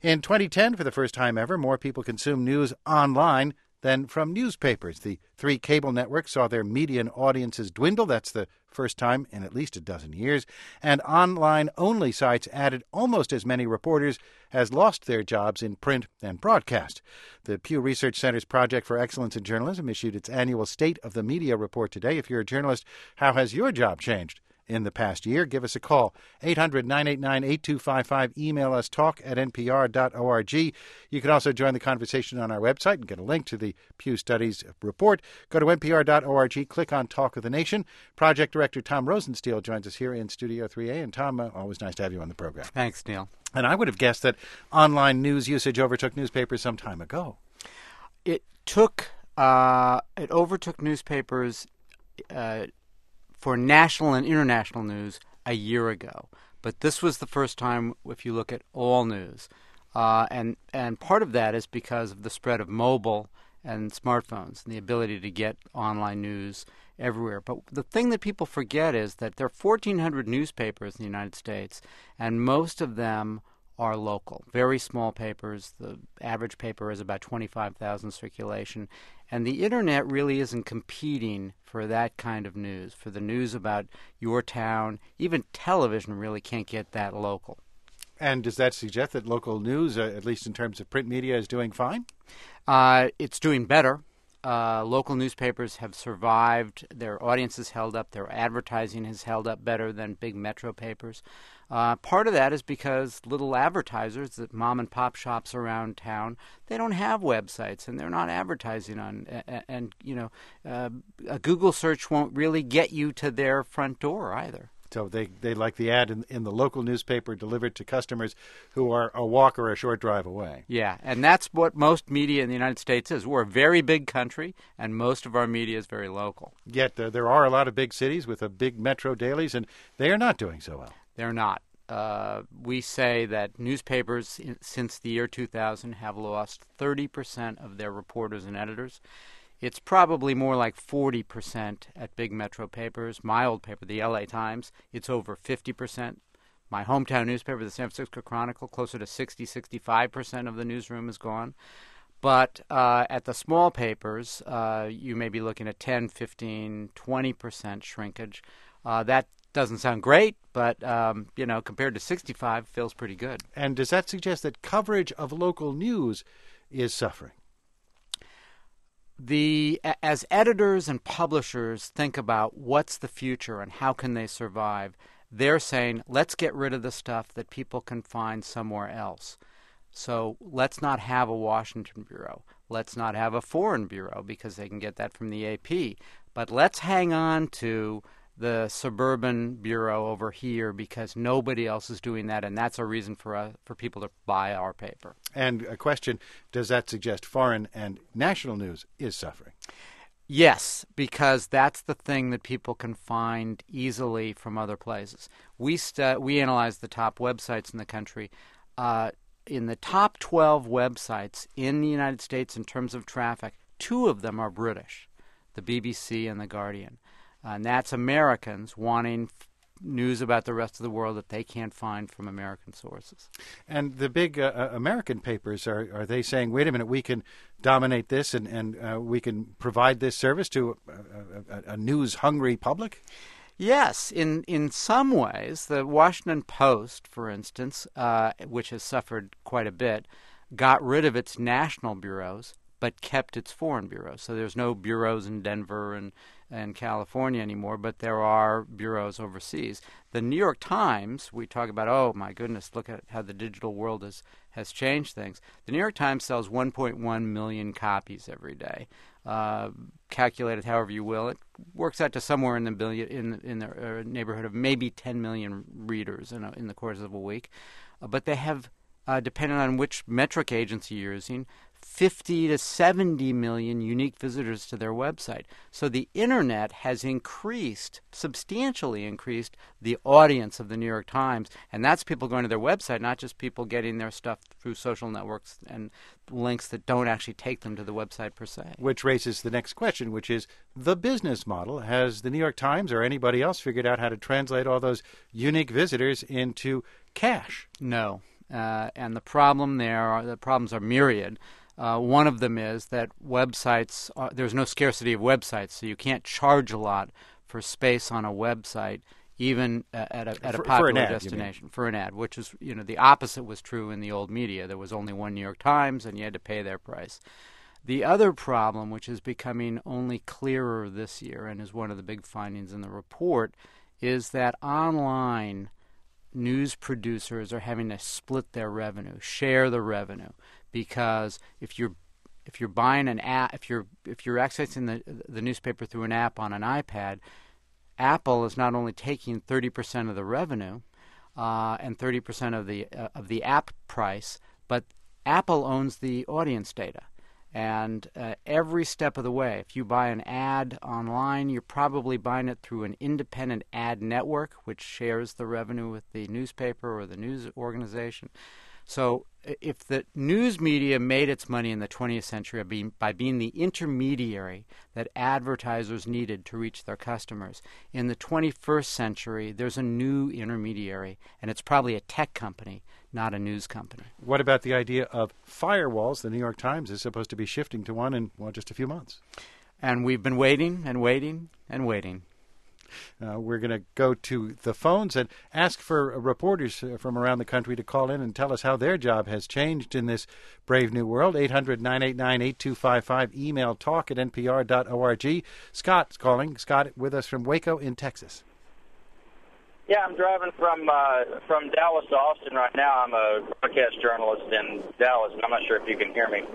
In 2010, for the first time ever, more people consume news online than from newspapers. The three cable networks saw their median audiences dwindle. That's the first time in at least a dozen years. And online-only sites added almost as many reporters as lost their jobs in print and broadcast. The Pew Research Center's Project for Excellence in Journalism issued its annual State of the Media report today. If you're a journalist, how has your job changed in the past year? Give us a call, 800-989-8255. Email us, talk@npr.org. You can also join the conversation on our website and get a link to the Pew Studies report. Go to npr.org, click on Talk of the Nation. Project Director Tom Rosenstiel joins us here in Studio 3A. And Tom, always nice to have you on the program. Thanks, Neil. And I would have guessed that online news usage overtook newspapers some time ago. It overtook newspapers for national and international news a year ago. But this was the first time if you look at all news. And part of that is because of the spread of mobile and smartphones and the ability to get online news everywhere. But the thing that people forget is that there are 1,400 newspapers in the United States, and most of them are local, very small papers. The average paper is about 25,000 circulation. And the Internet really isn't competing for that kind of news, for the news about your town. Even television really can't get that local. And does that suggest that local news, at least in terms of print media, is doing fine? It's doing better. Local newspapers have survived. Their audience is held up. Their advertising has held up better than big metro papers. Part of that is because little advertisers, that mom and pop shops around town, they don't have websites and they're not advertising on. And a Google search won't really get you to their front door either. So they like the ad in the local newspaper delivered to customers who are a walk or a short drive away. Yeah, and that's what most media in the United States is. We're a very big country, and most of our media is very local. Yet there are a lot of big cities with a big metro dailies, and they are not doing so well. They're not. We say that newspapers since the year 2000 have lost 30% of their reporters and editors. It's probably more like 40% at big metro papers. My old paper, the LA Times, it's over 50%. My hometown newspaper, the San Francisco Chronicle, closer to 60-65% of the newsroom is gone. But at the small papers, you may be looking at 10, 15, 20% shrinkage. That doesn't sound great, but compared to 65, feels pretty good. And does that suggest that coverage of local news is suffering? As editors and publishers think about what's the future and how can they survive, they're saying, let's get rid of the stuff that people can find somewhere else. So let's not have a Washington bureau. Let's not have a foreign bureau because they can get that from the AP. But let's hang on to the suburban bureau over here because nobody else is doing that, and that's a reason for people to buy our paper. And a question, does that suggest foreign and national news is suffering? Yes, because that's the thing that people can find easily from other places. We analyzed the top websites in the country. In the top 12 websites in the United States in terms of traffic, 2 of them are British, the BBC and The Guardian. And that's Americans wanting news about the rest of the world that they can't find from American sources. And the big American papers, are they saying, wait a minute, we can dominate this and we can provide this service to a news-hungry public? Yes, in some ways. The Washington Post, for instance, which has suffered quite a bit, got rid of its national bureaus but kept its foreign bureaus. So there's no bureaus in Denver and California anymore, but there are bureaus overseas. The New York Times, we talk about, oh my goodness, look at how the digital world has changed things. The New York Times sells 1.1 million copies every day. Calculated however you will, it works out to somewhere in the neighborhood of maybe 10 million readers in the course of a week. But they have, depending on which metric agency you're using, 50 to 70 million unique visitors to their website. So the Internet has substantially increased the audience of the New York Times, and that's people going to their website, not just people getting their stuff through social networks and links that don't actually take them to the website per se. Which raises the next question, which is the business model. Has the New York Times or anybody else figured out how to translate all those unique visitors into cash? No. and the problems are myriad. One of them is that websites, there's no scarcity of websites, so you can't charge a lot for space on a website, even at a popular destination for an ad, which is, the opposite was true in the old media. There was only one New York Times, and you had to pay their price. The other problem, which is becoming only clearer this year and is one of the big findings in the report, is that online news producers are having to split their revenue, share the revenue, because if you're buying an app, if you're accessing the newspaper through an app on an iPad, Apple is not only taking 30% of the revenue and 30% of the app price, but Apple owns the audience data. And every step of the way, if you buy an ad online, you're probably buying it through an independent ad network, which shares the revenue with the newspaper or the news organization. So if the news media made its money in the 20th century by being the intermediary that advertisers needed to reach their customers, in the 21st century, there's a new intermediary, and it's probably a tech company, not a news company. What about the idea of firewalls? The New York Times is supposed to be shifting to one in, just a few months. And we've been waiting and waiting and waiting. We're going to go to the phones and ask for reporters from around the country to call in and tell us how their job has changed in this brave new world. 800-989-8255. Email talk@npr.org. Scott's calling. Scott with us from Waco in Texas. Yeah, I'm driving from Dallas to Austin right now. I'm a broadcast journalist in Dallas, and I'm not sure if you can hear me.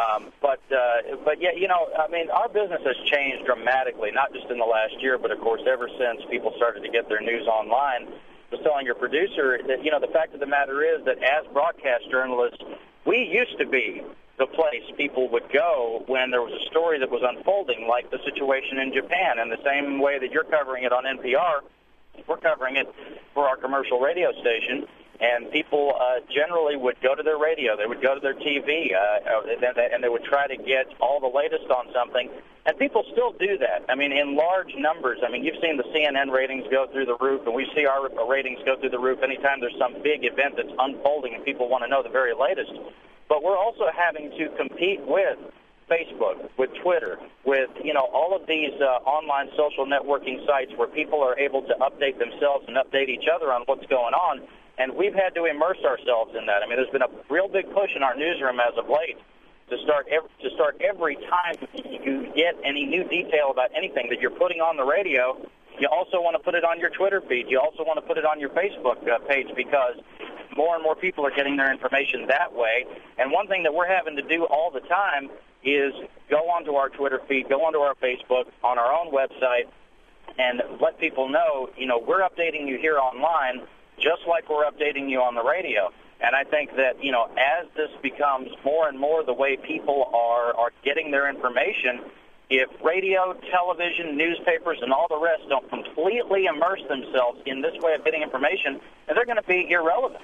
But yeah, our business has changed dramatically, not just in the last year, but of course ever since people started to get their news online. I was telling your producer that, the fact of the matter is that as broadcast journalists, we used to be the place people would go when there was a story that was unfolding, like the situation in Japan. And the same way that you're covering it on NPR, we're covering it for our commercial radio station. And people generally would go to their radio, they would go to their TV, and they would try to get all the latest on something. And people still do that. I mean, in large numbers. I mean, you've seen the CNN ratings go through the roof, and we see our ratings go through the roof anytime there's some big event that's unfolding and people want to know the very latest. But we're also having to compete with Facebook, with Twitter, with, all of these online social networking sites where people are able to update themselves and update each other on what's going on. And we've had to immerse ourselves in that. I mean, there's been a real big push in our newsroom as of late to start every time you get any new detail about anything that you're putting on the radio, you also want to put it on your Twitter feed. You also want to put it on your Facebook page, because more and more people are getting their information that way. And one thing that we're having to do all the time is go onto our Twitter feed, go onto our Facebook, on our own website, and let people know, we're updating you here online just like we're updating you on the radio. And I think that, as this becomes more and more the way people are getting their information, if radio, television, newspapers, and all the rest don't completely immerse themselves in this way of getting information, then they're going to be irrelevant.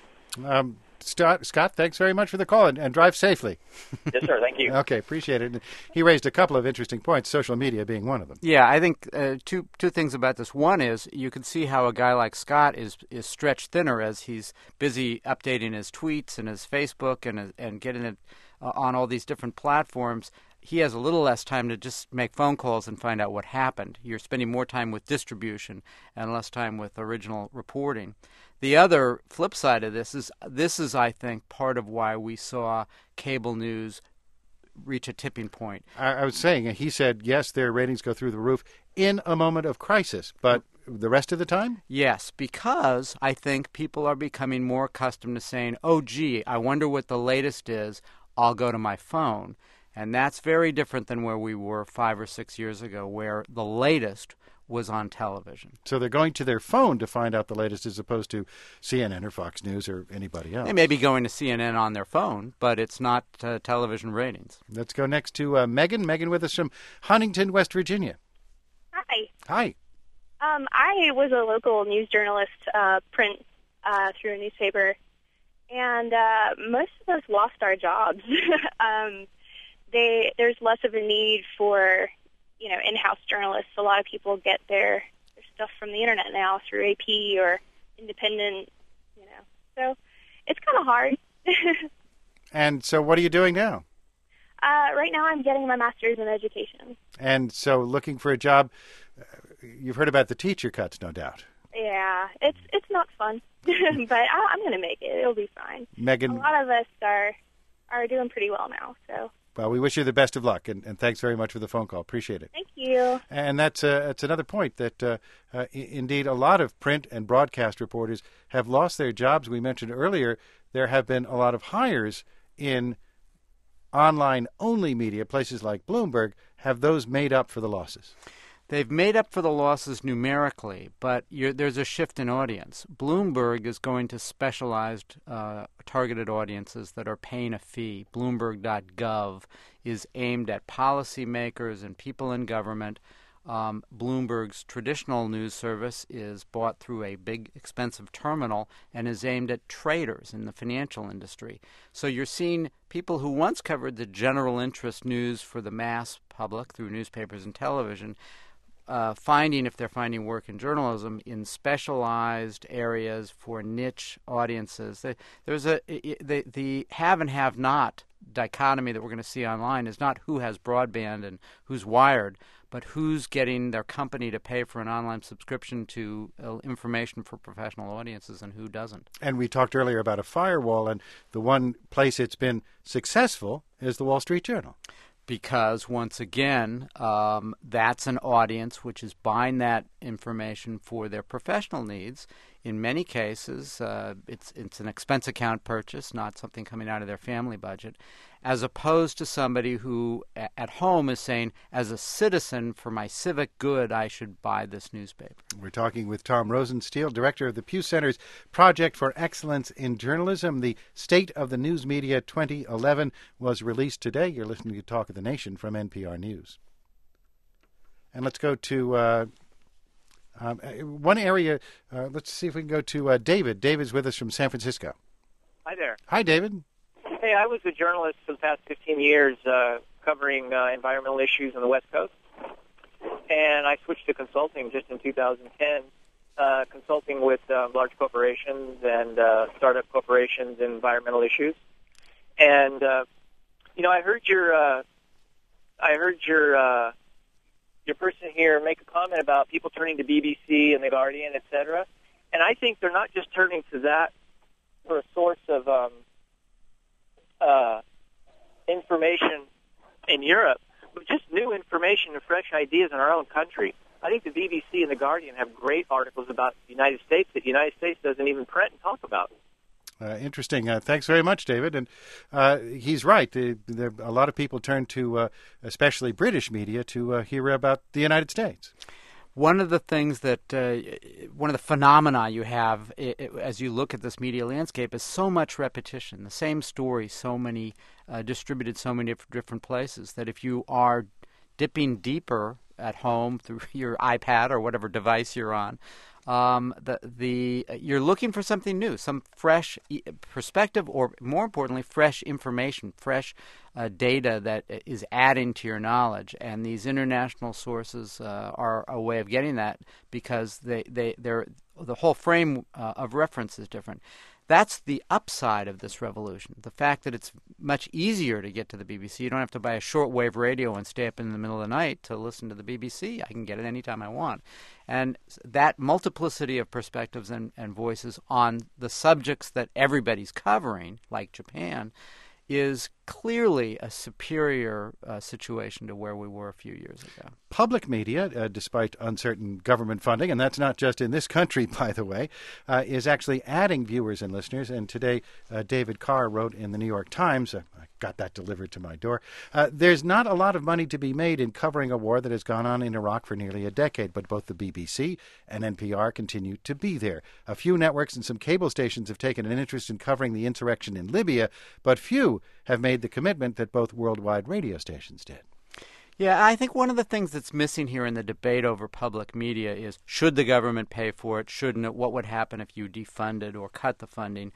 Scott, thanks very much for the call, and drive safely. Yes, sir. Thank you. Okay, appreciate it. He raised a couple of interesting points, social media being one of them. Yeah, I think two things about this. One is you can see how a guy like Scott is stretched thinner as he's busy updating his tweets and his Facebook and getting it on all these different platforms. He has a little less time to just make phone calls and find out what happened. You're spending more time with distribution and less time with original reporting. The other flip side of this is, I think, part of why we saw cable news reach a tipping point. I was saying, he said, yes, their ratings go through the roof in a moment of crisis, but the rest of the time? Yes, because I think people are becoming more accustomed to saying, oh, gee, I wonder what the latest is. I'll go to my phone. And that's very different than where we were 5 or 6 years ago, where the latest was on television. So they're going to their phone to find out the latest as opposed to CNN or Fox News or anybody else. They may be going to CNN on their phone, but it's not television ratings. Let's go next to Megan. Megan with us from Huntington, West Virginia. Hi. Hi. I was a local news journalist, print through a newspaper, and most of us lost our jobs. There's less of a need for in-house journalists. A lot of people get their stuff from the internet now through AP or independent, So it's kind of hard. And so what are you doing now? Right now I'm getting my master's in education. And so looking for a job, you've heard about the teacher cuts, no doubt. Yeah, it's not fun, but I'm going to make it. It'll be fine. Megan, a lot of us are doing pretty well now, so. Well, we wish you the best of luck, and thanks very much for the phone call. Appreciate it. Thank you. And that's another point that, indeed, a lot of print and broadcast reporters have lost their jobs. We mentioned earlier there have been a lot of hires in online-only media. Places like Bloomberg, have those made up for the losses? They've made up for the losses numerically, but there's a shift in audience. Bloomberg is going to specialized targeted audiences that are paying a fee. Bloomberg.gov is aimed at policymakers and people in government. Bloomberg's traditional news service is bought through a big, expensive terminal and is aimed at traders in the financial industry. So you're seeing people who once covered the general interest news for the mass public through newspapers and television if they're finding work in journalism in specialized areas for niche audiences. There's the have and have not dichotomy that we're going to see online is not who has broadband and who's wired, but who's getting their company to pay for an online subscription to information for professional audiences and who doesn't. And we talked earlier about a firewall, and the one place it's been successful is the Wall Street Journal. Because, once again, that's an audience which is buying that information for their professional needs. In many cases, it's an expense account purchase, not something coming out of their family budget, as opposed to somebody who at home is saying, as a citizen, for my civic good, I should buy this newspaper. We're talking with Tom Rosenstiel, director of the Pew Center's Project for Excellence in Journalism. The State of the News Media 2011 was released today. You're listening to Talk of the Nation from NPR News. And let's go to one area. Let's see if we can go to David. David's with us from San Francisco. Hi there. Hi, David. Hey, I was a journalist for the past 15 years covering environmental issues on the West Coast. And I switched to consulting just in 2010, consulting with large corporations and startup corporations in environmental issues. And, I heard your person here make a comment about people turning to BBC and The Guardian, et cetera. And I think they're not just turning to that for a source of information in Europe, but just new information and fresh ideas in our own country. I think the BBC and The Guardian have great articles about the United States that the United States doesn't even print and talk about. Interesting. Thanks very much, David. And he's right. A lot of people turn to, especially British media, to hear about the United States. One of the things that, one of the phenomena you have as you look at this media landscape is so much repetition. The same story, so many distributed so many different places, that if you are dipping deeper at home through your iPad or whatever device you're on, you're looking for something new, some fresh perspective, or more importantly, fresh information, fresh data that is adding to your knowledge. And these international sources are a way of getting that because the whole frame of reference is different. That's the upside of this revolution, the fact that it's much easier to get to the BBC. You don't have to buy a shortwave radio and stay up in the middle of the night to listen to the BBC. I can get it anytime I want. And that multiplicity of perspectives and voices on the subjects that everybody's covering, like Japan, is clearly a superior situation to where we were a few years ago. Public media, despite uncertain government funding, and that's not just in this country, by the way, is actually adding viewers and listeners. And today, David Carr wrote in the New York Times, I got that delivered to my door, there's not a lot of money to be made in covering a war that has gone on in Iraq for nearly a decade, but both the BBC and NPR continue to be there. A few networks and some cable stations have taken an interest in covering the insurrection in Libya, but few have made the commitment that both worldwide radio stations did. Yeah, I think one of the things that's missing here in the debate over public media is, should the government pay for it, shouldn't it, what would happen if you defunded or cut the funding,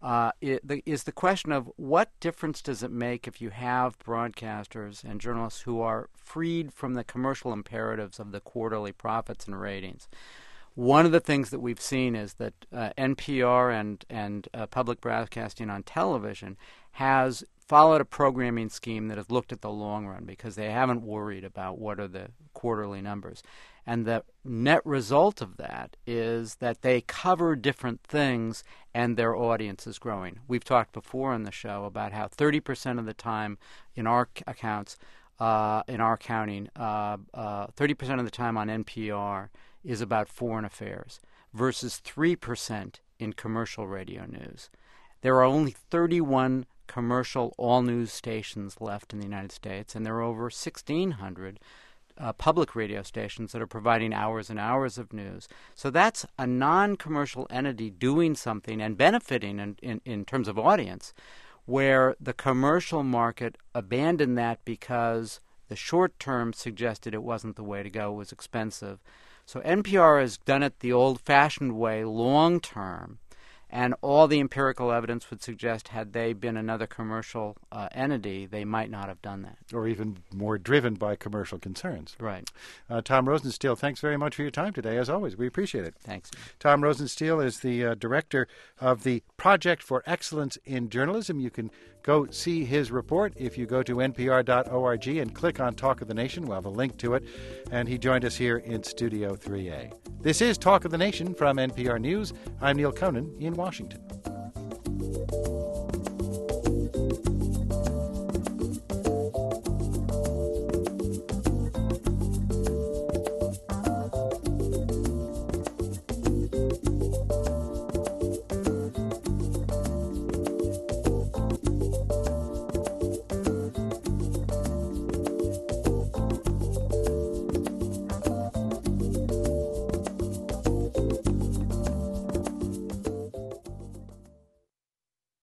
is the question of what difference does it make if you have broadcasters and journalists who are freed from the commercial imperatives of the quarterly profits and ratings. one of the things that we've seen is that NPR and public broadcasting on television has followed a programming scheme that has looked at the long run because they haven't worried about what are the quarterly numbers. And the net result of that is that they cover different things and their audience is growing. We've talked before on the show about how 30% of the time in our accounts, in our counting, 30% of the time on NPR is about foreign affairs versus 3% in commercial radio news. There are only 31 commercial all-news stations left in the United States, and there are over 1,600 public radio stations that are providing hours and hours of news. So that's a non-commercial entity doing something and benefiting in terms of audience, where the commercial market abandoned that because the short term suggested it wasn't the way to go, it was expensive. So NPR has done it the old-fashioned way, long term, and all the empirical evidence would suggest had they been another commercial entity, they might not have done that. Or even more driven by commercial concerns. Right. Tom Rosenstiel, thanks very much for your time today. As always, we appreciate it. Thanks. Tom Rosenstiel is the director of the Project for Excellence in Journalism. You can go see his report if you go to npr.org and click on Talk of the Nation. We'll have a link to it. And he joined us here in Studio 3A. This is Talk of the Nation from NPR News. I'm Neil Conan in Washington.